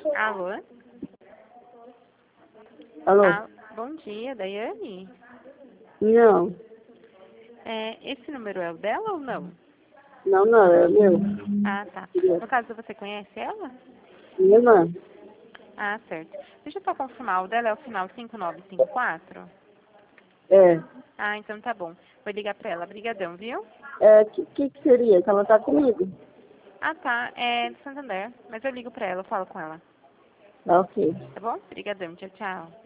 Alô? Alô? Bom dia, Daiane. Não, Esse número é o dela ou não? não, é meu. Ah, tá. No caso, você conhece ela? Minha irmã. Ah, certo. Deixa eu só confirmar. O dela é o final 5954? É. Ah, então tá bom. Vou ligar pra ela. Brigadão, viu? Que seria? Que ela tá comigo. Ah, tá. É do Santander. Mas eu ligo pra ela, eu falo com ela. Tá ok. Tá bom? Brigadão. Tchau, tchau.